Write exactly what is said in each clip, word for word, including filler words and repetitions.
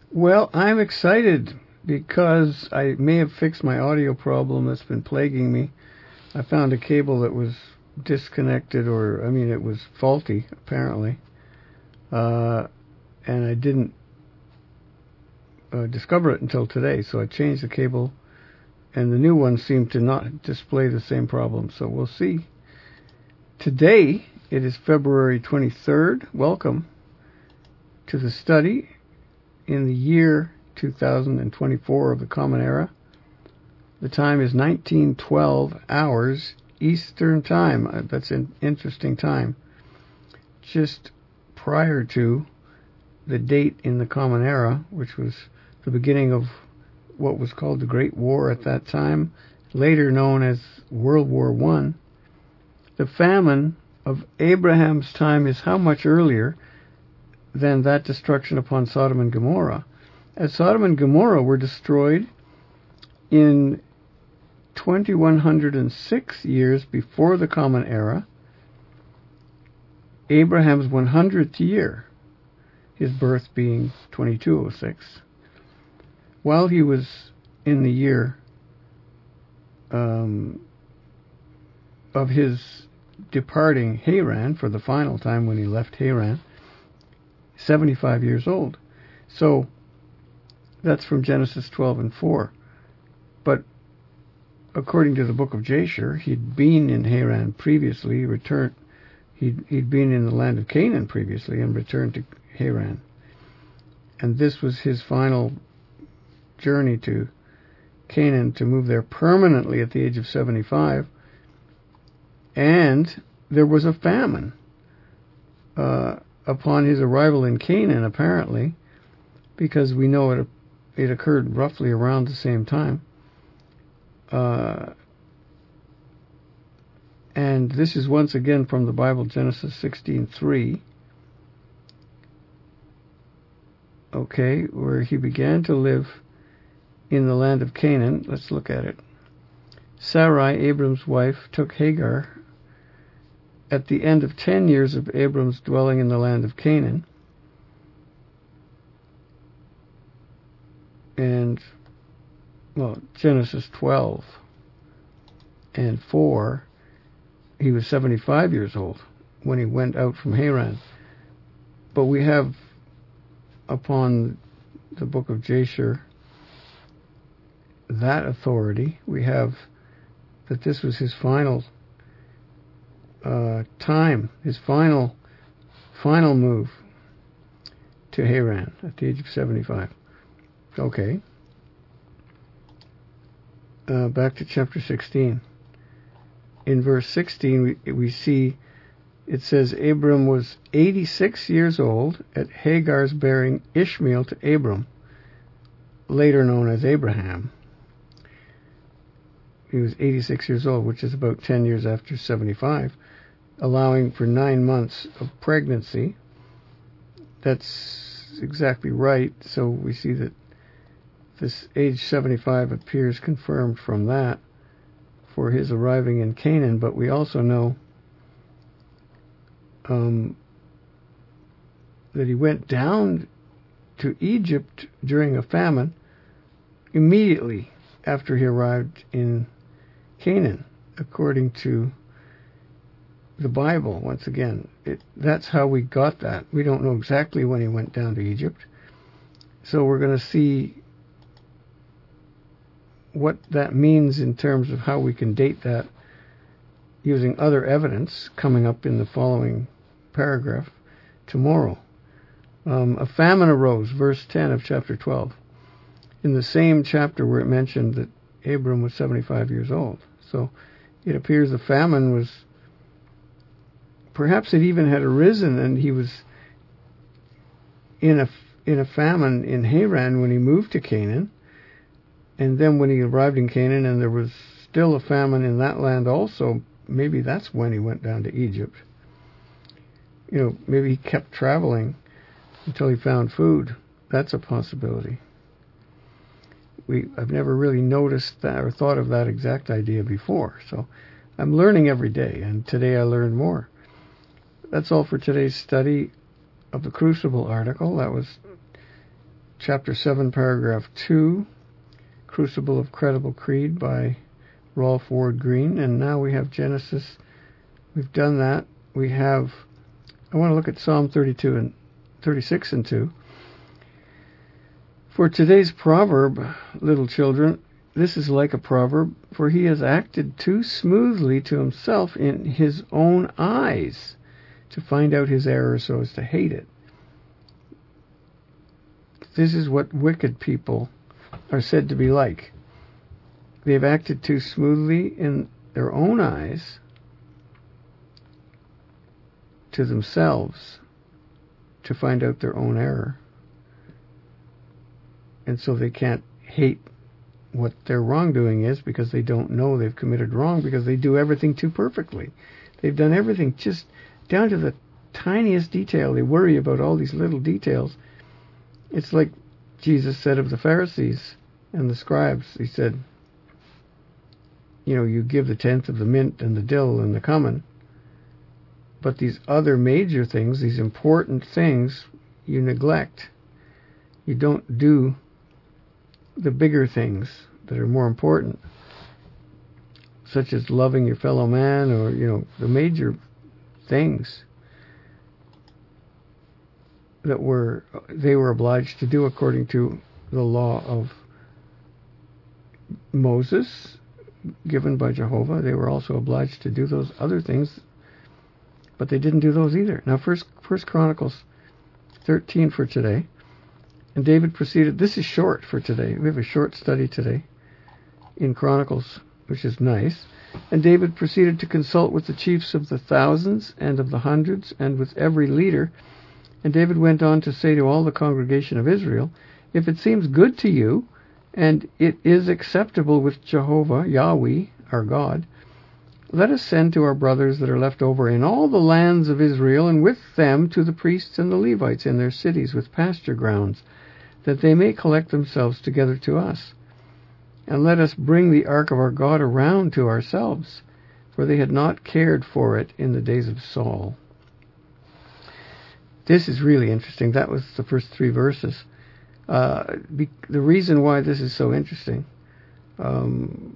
Well, I'm excited because I may have fixed my audio problem that's been plaguing me. I found a cable that was disconnected, or, I mean, it was faulty, apparently. Uh, and I didn't uh, discover it until today, so I changed the cable, and the new one seemed to not display the same problem, so we'll see. Today, it is February twenty-third. Welcome to the study in the year two thousand twenty-four of the Common Era. The time is nineteen twelve hours Eastern Time. That's an interesting time. Just prior to the date in the Common Era, which was the beginning of what was called the Great War at that time, later known as World War One. The famine of Abraham's time is how much earlier than that destruction upon Sodom and Gomorrah? As Sodom and Gomorrah were destroyed in twenty-one hundred six years before the Common Era, Abraham's one hundredth year, his birth being twenty-two oh six. While he was in the year um, of his departing Haran for the final time when he left Haran, seventy-five years old. So that's from Genesis twelve and four. But according to the book of Jasher, he'd been in Haran previously, returned. He'd, he'd been in the land of Canaan previously and returned to Haran. And this was his final journey to Canaan, to move there permanently at the age of seventy-five. And there was a famine uh, upon his arrival in Canaan, apparently, because we know it, it occurred roughly around the same time. Uh, and this is once again from the Bible, Genesis sixteen three. Okay, where he began to live in the land of Canaan. Let's look at it. Sarai, Abram's wife, took Hagar at the end of ten years of Abram's dwelling in the land of Canaan. And, well, Genesis twelve and four, he was seventy-five years old when he went out from Haran. But we have, upon the book of Jasher, that authority. We have that this was his final uh, time, his final, final move to Haran at the age of seventy-five. Okay. Uh, back to chapter sixteen. In verse sixteen, we, we see, it says, Abram was eighty-six years old at Hagar's bearing Ishmael to Abram, later known as Abraham. He was eighty-six years old, which is about ten years after seventy-five, allowing for nine months of pregnancy. That's exactly right. So we see that this age seventy-five appears confirmed from that for his arriving in Canaan, but we also know um, that he went down to Egypt during a famine immediately after he arrived in Canaan, according to the Bible. Once again, it, that's how we got that. We don't know exactly when he went down to Egypt, so we're going to see what that means in terms of how we can date that using other evidence coming up in the following paragraph tomorrow. Um, a famine arose, verse ten of chapter twelve, in the same chapter where it mentioned that Abram was seventy-five years old. So it appears the famine was, perhaps it even had arisen and he was in a, in a famine in Haran when he moved to Canaan. And then when he arrived in Canaan and there was still a famine in that land also, maybe that's when he went down to Egypt. You know, maybe he kept traveling until he found food. That's a possibility. We I've never really noticed that or thought of that exact idea before. So I'm learning every day, and today I learned more. That's all for today's study of the Crucible article. That was chapter seven, paragraph two, Crucible of Credible Creed by Rolf Ward Green. And now we have Genesis. We've done that. We have, I want to look at Psalm thirty-two and thirty-six and two. For today's proverb, little children, this is like a proverb, for he has acted too smoothly to himself in his own eyes to find out his error so as to hate it. This is what wicked people are said to be like. They've acted too smoothly in their own eyes to themselves to find out their own error. And so they can't hate what their wrongdoing is because they don't know they've committed wrong, because they do everything too perfectly. They've done everything just down to the tiniest detail. They worry about all these little details. It's like Jesus said of the Pharisees and the scribes. He said, you know, you give the tenth of the mint and the dill and the cumin, but these other major things, these important things, you neglect. You don't do the bigger things that are more important, such as loving your fellow man, or, you know, the major things that were they were obliged to do according to the law of Moses given by Jehovah. They were also obliged to do those other things, but they didn't do those either. Now, first, First Chronicles thirteen for today. And David proceeded, this is short for today. We have a short study today in Chronicles, which is nice. And David proceeded to consult with the chiefs of the thousands and of the hundreds and with every leader. And David went on to say to all the congregation of Israel, if it seems good to you, and it is acceptable with Jehovah, Yahweh, our God, let us send to our brothers that are left over in all the lands of Israel, and with them to the priests and the Levites in their cities with pasture grounds, that they may collect themselves together to us. And let us bring the ark of our God around to ourselves, for they had not cared for it in the days of Saul. This is really interesting. That was the first three verses. Uh, be, the reason why this is so interesting, um,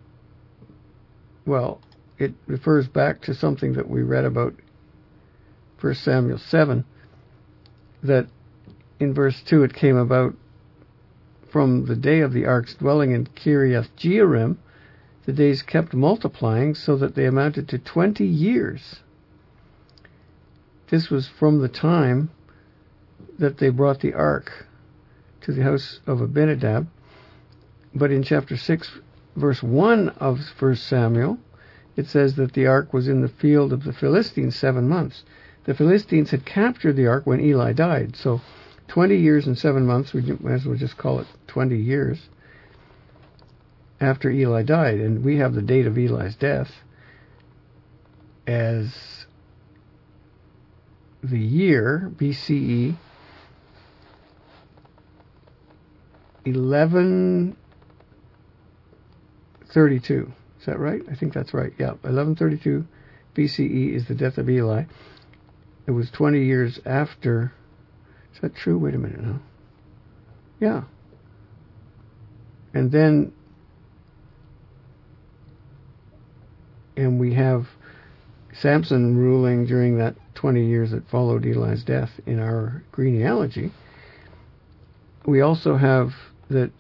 well, it refers back to something that we read about First Samuel seven, that in verse two it came about from the day of the ark's dwelling in Kiriath Jearim, the days kept multiplying so that they amounted to twenty years. This was from the time that they brought the ark to the house of Abinadab. But in chapter six, verse one of First Samuel, it says that the ark was in the field of the Philistines seven months. The Philistines had captured the ark when Eli died. So twenty years and seven months, we might as well just call it twenty years, after Eli died. And we have the date of Eli's death as the year, B C E, eleven thirty-two. Is that right? I think that's right. Yeah, eleven thirty-two B C E is the death of Eli. It was twenty years after. Is that true? Wait a minute now. Yeah. And then, and we have Samson ruling during that twenty years that followed Eli's death in our genealogy. We also have that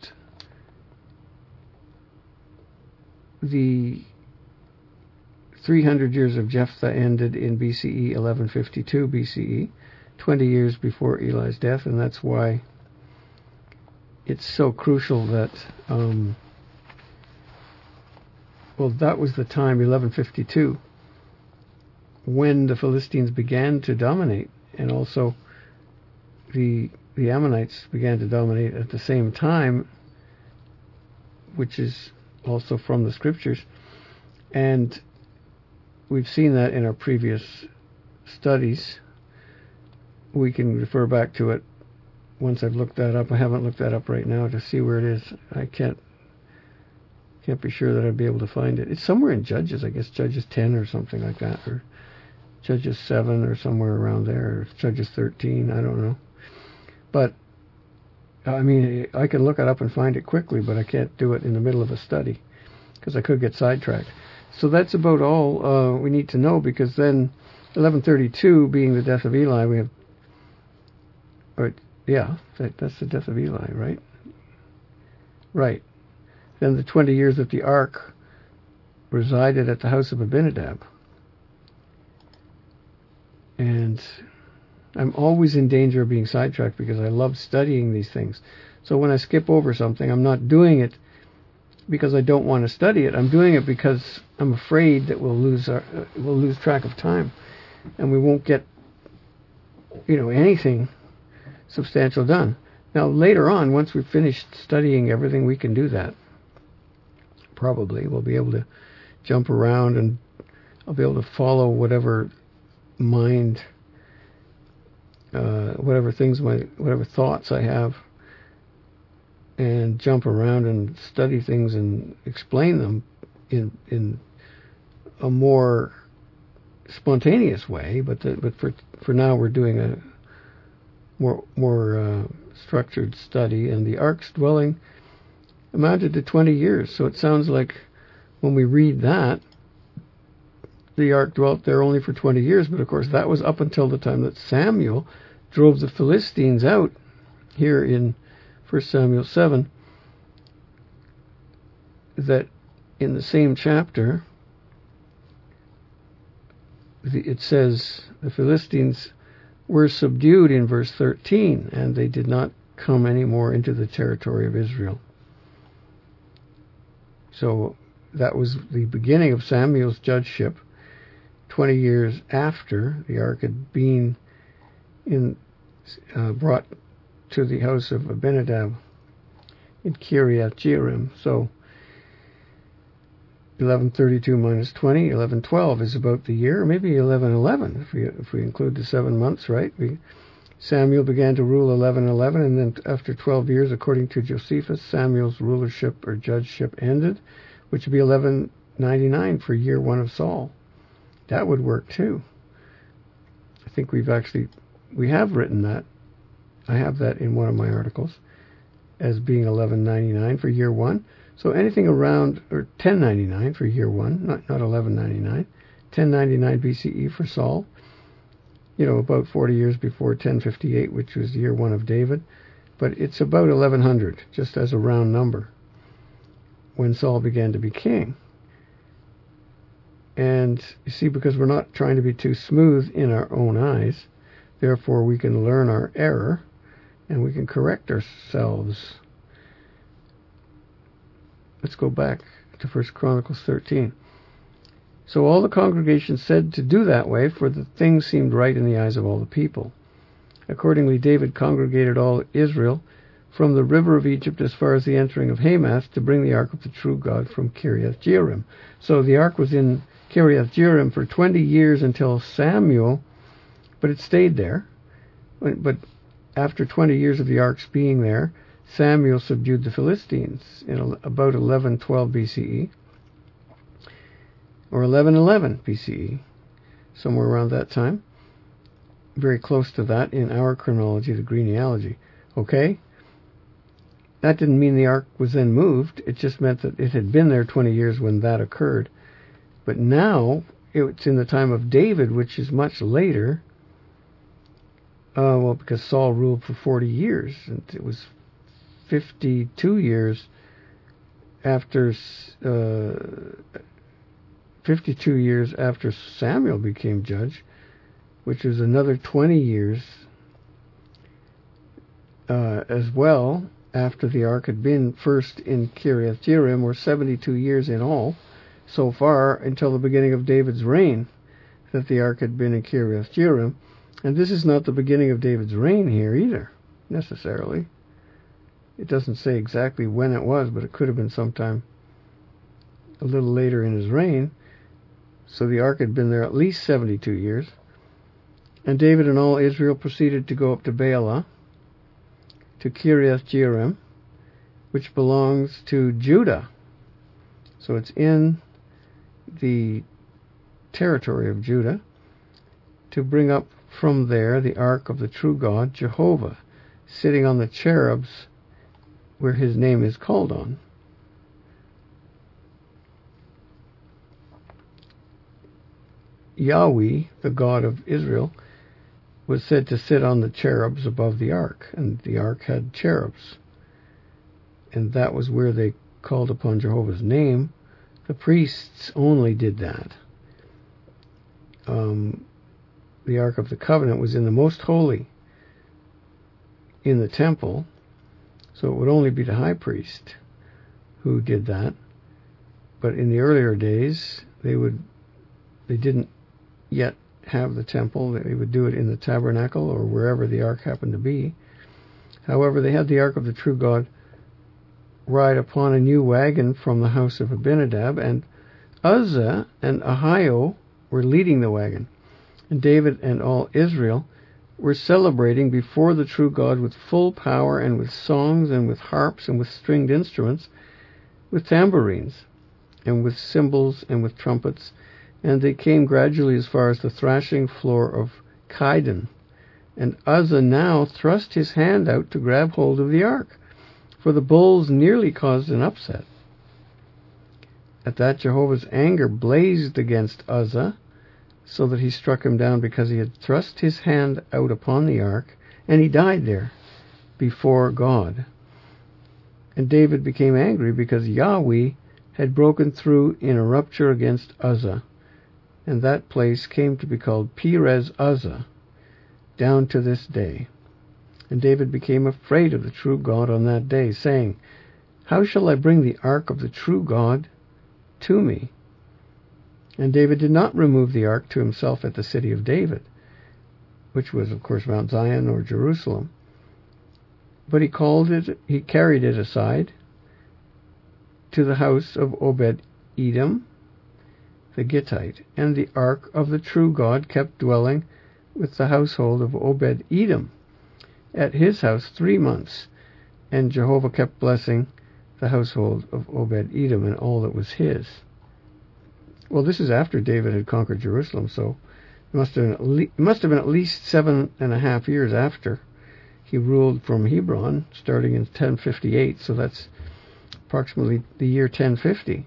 the three hundred years of Jephthah ended in B C E eleven fifty-two B C E, twenty years before Eli's death, and that's why it's so crucial that, um, well, that was the time, eleven fifty-two, when the Philistines began to dominate, and also the the Ammonites began to dominate at the same time, which is also from the scriptures. And we've seen that in our previous studies. We can refer back to it once I've looked that up. I haven't looked that up right now to see where it is. I can't can't be sure that I'd be able to find it. It's somewhere in Judges, I guess Judges ten or something like that, or Judges seven or somewhere around there, or Judges thirteen, I don't know. But I mean, I can look it up and find it quickly, but I can't do it in the middle of a study because I could get sidetracked. So that's about all uh, we need to know, because then eleven thirty-two being the death of Eli, we have, or yeah, that, that's the death of Eli, right? Right. Then the twenty years that the ark resided at the house of Abinadab. And I'm always in danger of being sidetracked because I love studying these things. So when I skip over something, I'm not doing it because I don't want to study it. I'm doing it because I'm afraid that we'll lose our, uh, we'll lose track of time, and we won't get, you know, anything substantial done. Now later on, once we've finished studying everything, we can do that. Probably we'll be able to jump around, and I'll be able to follow whatever mind, uh, whatever things, my whatever thoughts I have, and jump around and study things and explain them in in a more spontaneous way. But the, but for for now, we're doing a more more uh, structured study, and the ark's dwelling amounted to twenty years. So it sounds like when we read that, the ark dwelt there only for twenty years. But of course, that was up until the time that Samuel drove the Philistines out. Here in First Samuel seven, that in the same chapter, it says the Philistines were subdued in verse thirteen, and they did not come any more into the territory of Israel. So that was the beginning of Samuel's judgeship, twenty years after the ark had been in uh, brought to the house of Abinadab in Kiriath Jearim. So eleven thirty-two minus twenty, eleven twelve is about the year, or maybe eleven eleven if we if we include the seven months, right? We, Samuel began to rule eleven eleven, and then after twelve years, according to Josephus, Samuel's rulership or judgeship ended, which would be eleven ninety-nine for year one of Saul. That would work too. I think we've actually, we have written that. I have that in one of my articles as being eleven ninety-nine for year one. So anything around, or ten ninety-nine for year one, not not eleven ninety-nine, ten ninety-nine B C E for Saul. You know, about forty years before ten fifty-eight, which was year one of David. But it's about eleven hundred, just as a round number, when Saul began to be king. And you see, because we're not trying to be too smooth in our own eyes, therefore we can learn our error and we can correct ourselves. Let's go back to First Chronicles thirteen. So all the congregation said to do that way, for the thing seemed right in the eyes of all the people. Accordingly, David congregated all Israel from the river of Egypt as far as the entering of Hamath to bring the ark of the true God from Kiriath Jearim. So the ark was in Kiriath Jearim for twenty years until Samuel, but it stayed there. But after twenty years of the ark's being there, Samuel subdued the Philistines in about eleven twelve B C E, or eleven eleven B C E, somewhere around that time. Very close to that in our chronology, the genealogy. Okay? That didn't mean the ark was then moved. It just meant that it had been there twenty years when that occurred. But now, it's in the time of David, which is much later. Uh, well, because Saul ruled for forty years. And it was fifty-two years after uh, fifty-two years after Samuel became judge, which was another twenty years uh, as well after the ark had been first in Kiriath Jearim, or seventy-two years in all so far until the beginning of David's reign that the ark had been in Kiriath Jearim. And this is not the beginning of David's reign here either, necessarily. It doesn't say exactly when it was, but it could have been sometime a little later in his reign. So the ark had been there at least seventy-two years. And David and all Israel proceeded to go up to Baalah, to Kiriath Jearim, which belongs to Judah. So it's in the territory of Judah, to bring up from there the ark of the true God, Jehovah, sitting on the cherubs where his name is called on. Yahweh, the God of Israel, was said to sit on the cherubs above the ark, and the ark had cherubs. And that was where they called upon Jehovah's name. The priests only did that. Um, the Ark of the Covenant was in the most holy, in the temple, so it would only be the high priest who did that. But in the earlier days, they would they didn't yet have the temple. They would do it in the tabernacle or wherever the ark happened to be. However, they had the Ark of the true God ride upon a new wagon from the house of Abinadab, and Uzzah and Ahio were leading the wagon. And David and all Israel were celebrating before the true God with full power and with songs and with harps and with stringed instruments, with tambourines and with cymbals and with trumpets. And they came gradually as far as the thrashing floor of Kidon. And Uzzah now thrust his hand out to grab hold of the ark, for the bulls nearly caused an upset. At that, Jehovah's anger blazed against Uzzah, so that he struck him down because he had thrust his hand out upon the ark, and he died there before God. And David became angry because Yahweh had broken through in a rupture against Uzzah, and that place came to be called Perez Uzzah, down to this day. And David became afraid of the true God on that day, saying, "How shall I bring the ark of the true God to me?" And David did not remove the ark to himself at the city of David, which was, of course, Mount Zion or Jerusalem, but he called it, he carried it aside to the house of Obed-Edom, the Gittite, and the ark of the true God kept dwelling with the household of Obed-Edom at his house three months, and Jehovah kept blessing the household of Obed-Edom and all that was his. Well, this is after David had conquered Jerusalem, so it must have been at, le- it must have been at least seven and a half years after he ruled from Hebron, starting in ten fifty-eight, so that's approximately the year ten fifty,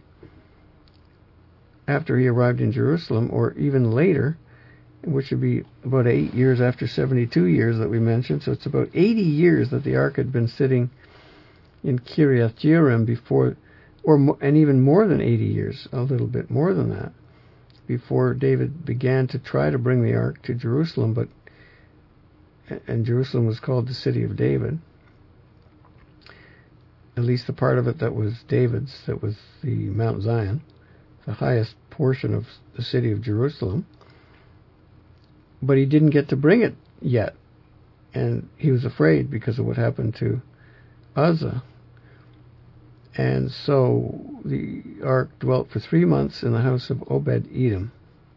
after he arrived in Jerusalem, or even later, which would be about eight years after seventy-two years that we mentioned. So it's about eighty years that the ark had been sitting in Kiriath Jearim before, or and even more than eighty years, a little bit more than that, before David began to try to bring the ark to Jerusalem. But and Jerusalem was called the City of David, at least the part of it that was David's, that was the Mount Zion, the highest portion of the city of Jerusalem. But he didn't get to bring it yet, and he was afraid because of what happened to Uzzah. And so the ark dwelt for three months in the house of Obed-Edom.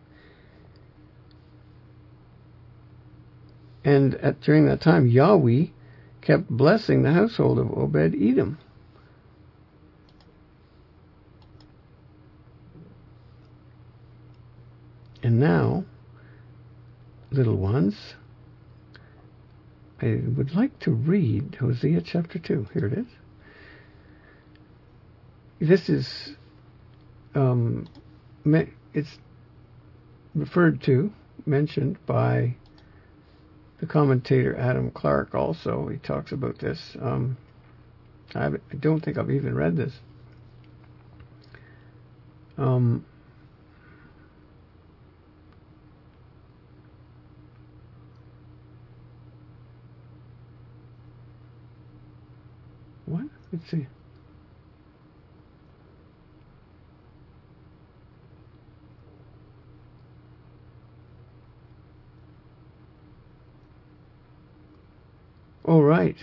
And at, during that time, Yahweh kept blessing the household of Obed-Edom. And now, little ones, I would like to read Hosea chapter two. Here it is. This is, um, it's referred to, mentioned by the commentator Adam Clark also. He talks about this. Um, I, I don't think I've even read this. Um, what? Let's see. Oh, right.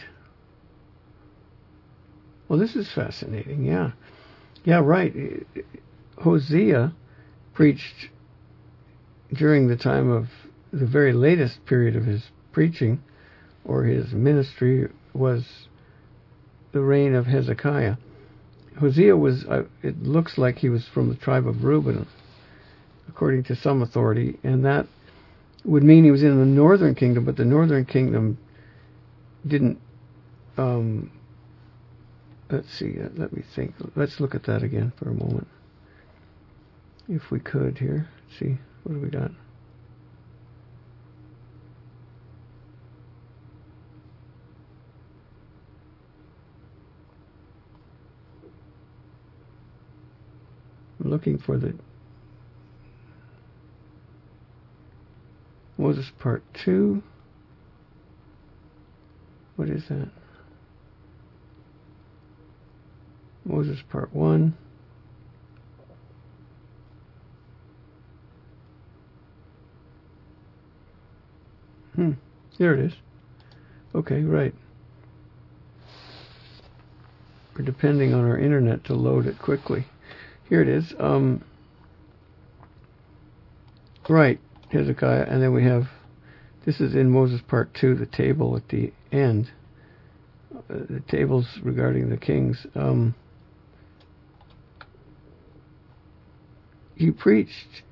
Well, this is fascinating, yeah. Yeah, right. Hosea preached during the time of the very latest period of his preaching, or his ministry, was the reign of Hezekiah. Hosea was, uh, it looks like he was from the tribe of Reuben, according to some authority, and that would mean he was in the northern kingdom, but the northern kingdom didn't um, let's see, uh, let me think. Let's look at that again for a moment. If we could here. Let's see, what do we got? I'm looking for the Moses part two. What is that? Moses part one. Hmm. There it is. Okay, right. We're depending on our internet to load it quickly. Here it is. Um, right, Hezekiah, and then we have, this is in Moses part two, the table at the end. Uh, the tables regarding the kings. Um, he preached,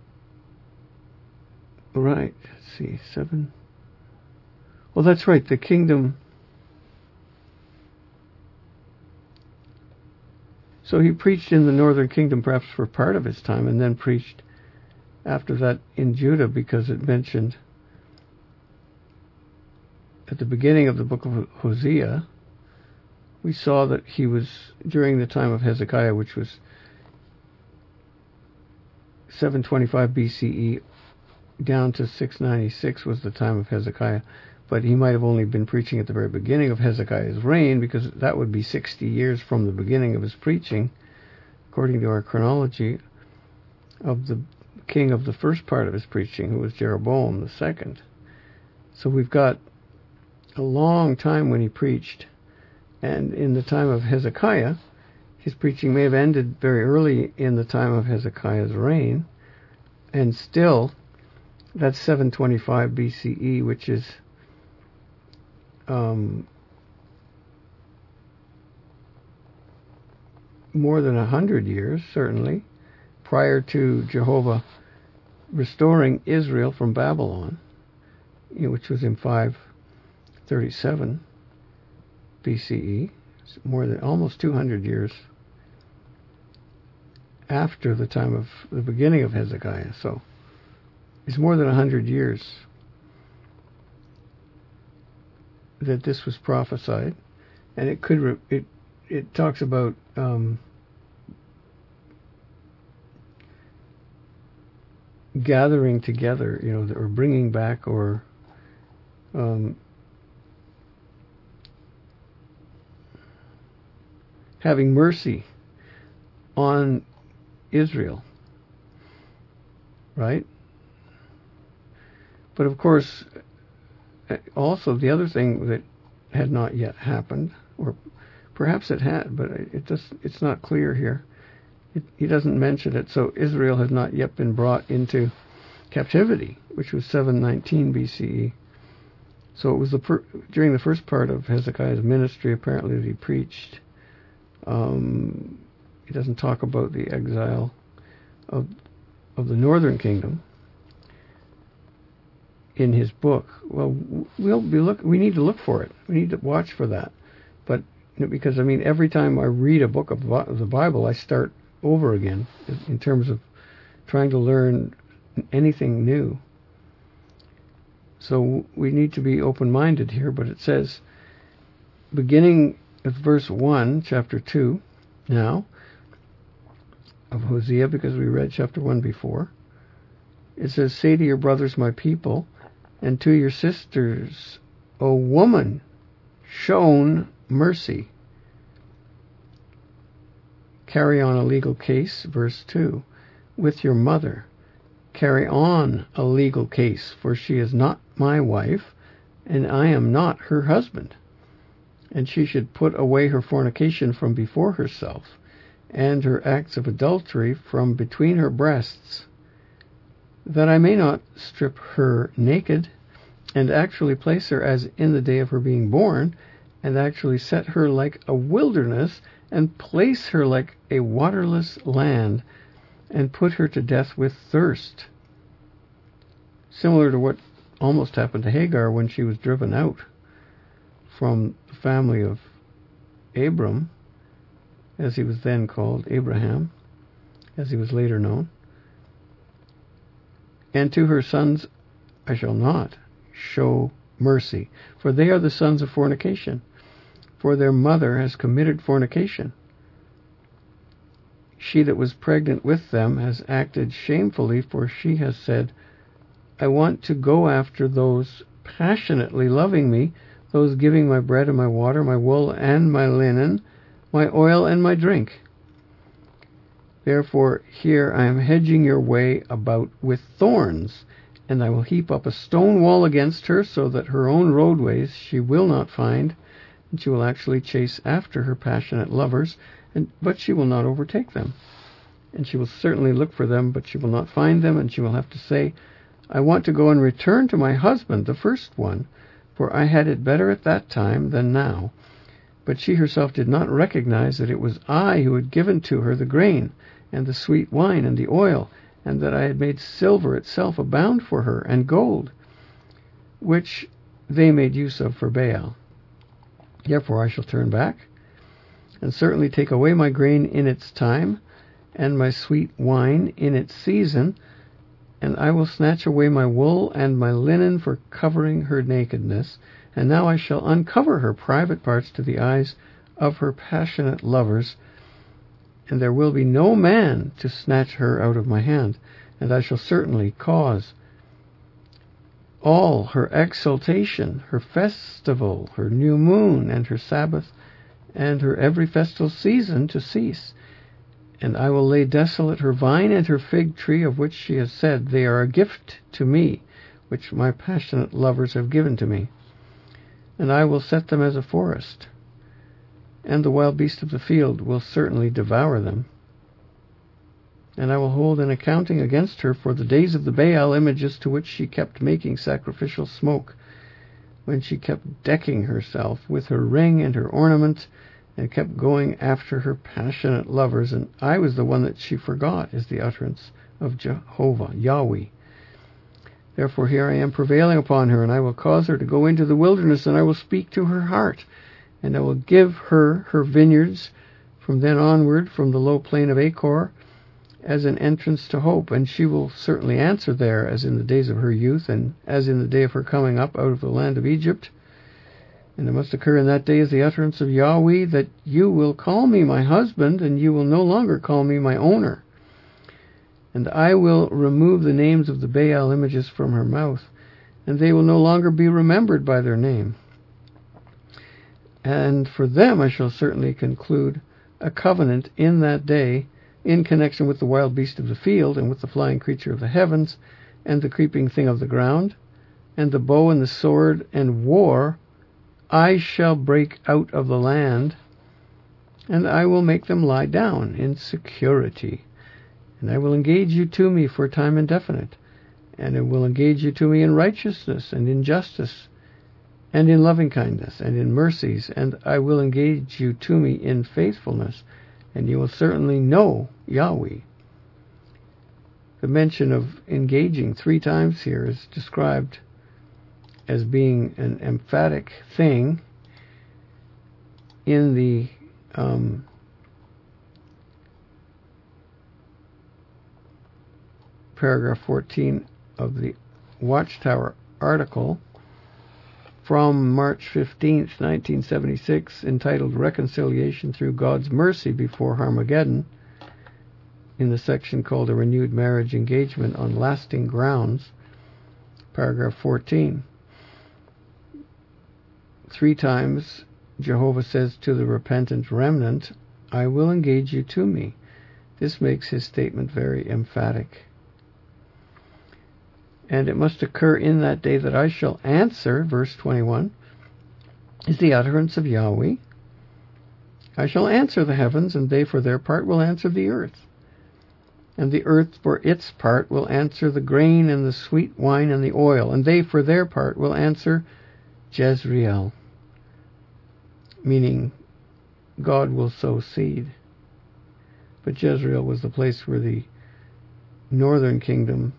right, let's see, seven. Well, that's right, the kingdom. So he preached in the northern kingdom perhaps for part of his time, and then preached after that in Judah, because it mentioned at the beginning of the book of Hosea, we saw that he was, during the time of Hezekiah, which was seven twenty-five B C E down to six ninety-six was the time of Hezekiah. But he might have only been preaching at the very beginning of Hezekiah's reign, because that would be sixty years from the beginning of his preaching, according to our chronology, of the king of the first part of his preaching, who was Jeroboam the second. So we've got a long time when he preached, and in the time of Hezekiah, his preaching may have ended very early in the time of Hezekiah's reign, and still, that's seven twenty-five B C E, which is Um, more than a hundred years, certainly, prior to Jehovah restoring Israel from Babylon, you know, which was in five thirty-seven B C E. It's more than almost two hundred years after the time of the beginning of Hezekiah. So it's more than a hundred years that this was prophesied, and it could re- it it talks about um, gathering together, you know, or bringing back, or um, having mercy on Israel, right? But of course, also, the other thing that had not yet happened, or perhaps it had, but it just, it's not clear here. It, he doesn't mention it. So Israel had not yet been brought into captivity, which was seven nineteen B C E. So it was the per, during the first part of Hezekiah's ministry, apparently, that he preached. Um, he doesn't talk about the exile of of the northern kingdom in his book. Well, we'll be look. We need to look for it. We need to watch for that. But you know, because I mean, every time I read a book of the Bible, I start over again in terms of trying to learn anything new. So we need to be open-minded here. But it says, beginning with verse one, chapter two, now of Hosea, because we read chapter one before. It says, "Say to your brothers, my people, and to your sisters, O woman, shown mercy." Carry on a legal case, verse two, with your mother. Carry on a legal case, for she is not my wife, and I am not her husband. And she should put away her fornication from before herself, and her acts of adultery from between her breasts, that I may not strip her naked, and actually place her as in the day of her being born, and actually set her like a wilderness, and place her like a waterless land, and put her to death with thirst. Similar to what almost happened to Hagar when she was driven out from the family of Abram, as he was then called, Abraham, as he was later known. And to her sons I shall not show mercy, for they are the sons of fornication, for their mother has committed fornication. She that was pregnant with them has acted shamefully, for she has said, I want to go after those passionately loving me, those giving my bread and my water, my wool and my linen, my oil and my drink. Therefore here I am hedging your way about with thorns, and I will heap up a stone wall against her, so that her own roadways she will not find, and she will actually chase after her passionate lovers, and but she will not overtake them. And she will certainly look for them, but she will not find them, and she will have to say, I want to go and return to my husband, the first one, for I had it better at that time than now. But she herself did not recognize that it was I who had given to her the grain, and the sweet wine, and the oil, and that I had made silver itself abound for her, and gold, which they made use of for Baal. Therefore I shall turn back, and certainly take away my grain in its time, and my sweet wine in its season, and I will snatch away my wool and my linen for covering her nakedness, and now I shall uncover her private parts to the eyes of her passionate lovers, and there will be no man to snatch her out of my hand, and I shall certainly cause all her exultation, her festival, her new moon, and her Sabbath, and her every festal season to cease. And I will lay desolate her vine and her fig tree, of which she has said, they are a gift to me, which my passionate lovers have given to me. And I will set them as a forest, and the wild beast of the field will certainly devour them. And I will hold an accounting against her for the days of the Baal images to which she kept making sacrificial smoke, when she kept decking herself with her ring and her ornament, and kept going after her passionate lovers, and I was the one that she forgot, is the utterance of Jehovah, Yahweh. Therefore here I am prevailing upon her, and I will cause her to go into the wilderness, and I will speak to her heart, and I will give her her vineyards from then onward, from the low plain of Achor, as an entrance to hope, and she will certainly answer there, as in the days of her youth, and as in the day of her coming up out of the land of Egypt. And it must occur in that day as the utterance of Yahweh, that you will call me my husband, and you will no longer call me my owner. And I will remove the names of the Baal images from her mouth, and they will no longer be remembered by their name. And for them I shall certainly conclude a covenant in that day, in connection with the wild beast of the field, and with the flying creature of the heavens, and the creeping thing of the ground, and the bow and the sword and war. I shall break out of the land, and I will make them lie down in security. And I will engage you to me for a time indefinite, and I will engage you to me in righteousness, and in justice, and in loving kindness, and in mercies, and I will engage you to me in faithfulness, and you will certainly know Yahweh. The mention of engaging three times here is described as being an emphatic thing in the um, paragraph fourteen of the Watchtower article from March fifteenth, nineteen seventy-six, entitled Reconciliation Through God's Mercy Before Harmageddon, in the section called A Renewed Marriage Engagement on Lasting Grounds, paragraph fourteen. Three times Jehovah says to the repentant remnant, I will engage you to me. This makes his statement very emphatic. And it must occur in that day that I shall answer, verse twenty-one, is the utterance of Yahweh. I shall answer the heavens, and they for their part will answer the earth. And the earth for its part will answer the grain and the sweet wine and the oil, and they for their part will answer Jezreel, meaning God will sow seed. But Jezreel was the place where the northern kingdom,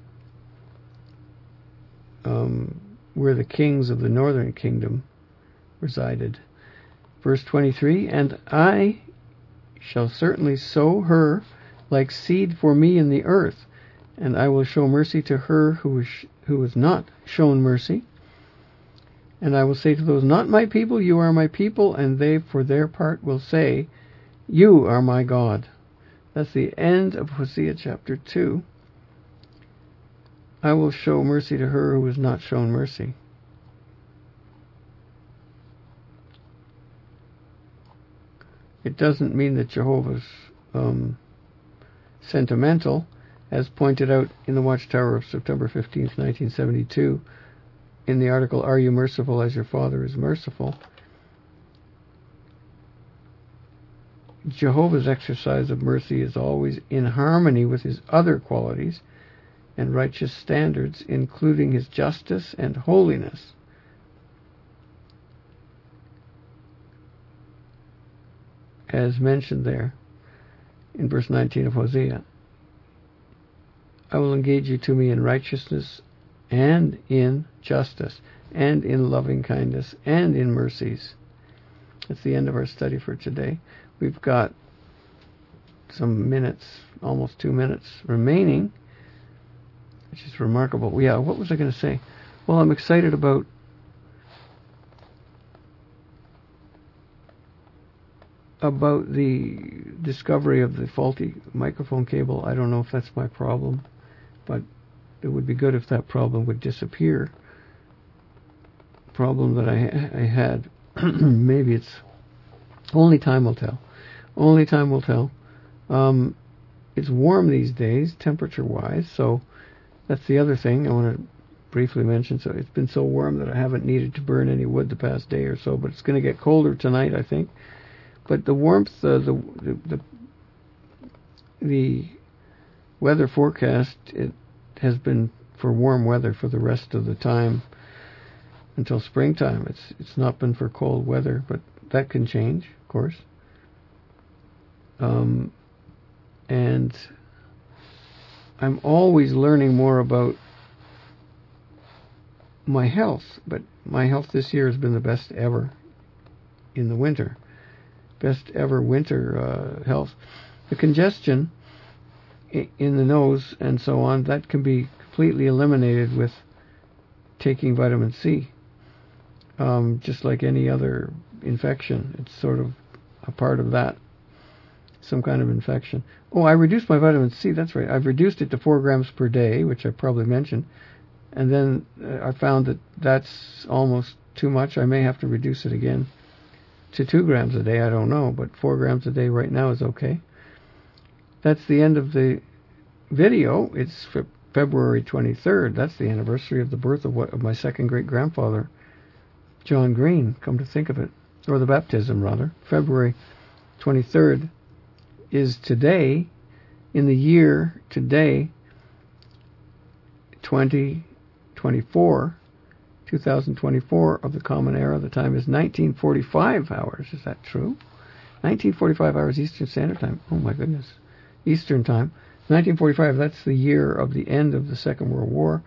um, where the kings of the northern kingdom resided. Verse twenty-three, and I shall certainly sow her like seed for me in the earth, and I will show mercy to her who is, who is not shown mercy. And I will say to those not my people, you are my people, and they for their part will say, you are my God. That's the end of Hosea chapter two. I will show mercy to her who is not shown mercy. It doesn't mean that Jehovah's um, sentimental, as pointed out in the Watchtower of September fifteenth, nineteen seventy-two, in the article, Are You Merciful as Your Father is Merciful? Jehovah's exercise of mercy is always in harmony with his other qualities and righteous standards, including his justice and holiness. As mentioned there in verse nineteen of Hosea. I will engage you to me in righteousness and in justice and in loving kindness and in mercies. That's the end of our study for today. We've got some minutes, almost two minutes remaining, which is remarkable. Yeah, what was I going to say? Well, I'm excited about about the discovery of the faulty microphone cable. I don't know if that's my problem, but it would be good if that problem would disappear. Problem that I, I had. Maybe it's only time will tell. Only time will tell. Um, it's warm these days, temperature-wise, so that's the other thing I want to briefly mention. So it's been so warm that I haven't needed to burn any wood the past day or so, but it's going to get colder tonight, I think. But the warmth, uh, the, the the the weather forecast, it has been for warm weather for the rest of the time until springtime. It's it's not been for cold weather, but that can change, of course. Um, and I'm always learning more about my health, but my health this year has been the best ever in the winter. Best ever winter uh, health. The congestion i- in the nose and so on, that can be completely eliminated with taking vitamin C. Um, just like any other infection, it's sort of a part of that. Some kind of infection. Oh, I reduced my vitamin C, that's right. I've reduced it to four grams per day, which I probably mentioned. And then uh, I found that that's almost too much. I may have to reduce it again to two grams a day, I don't know, but four grams a day right now is okay. That's the end of the video. It's fe- February twenty-third. That's the anniversary of the birth of what of my second great-grandfather, John Green, come to think of it. Or the baptism, rather. February twenty-third is today, in the year today, twenty twenty-four, two thousand twenty-four of the Common Era. The time is nineteen forty-five hours. Is that true? nineteen forty-five hours Eastern Standard Time. Oh my goodness. Eastern Time. nineteen forty-five, that's the year of the end of the Second World War.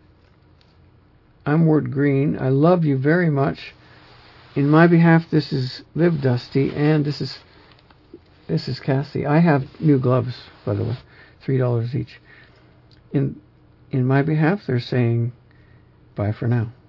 I'm Ward Green. I love you very much. In my behalf, this is Live Dusty, and this is this is Cassie. I have new gloves, by the way, three dollars each. In in my behalf, they're saying bye for now.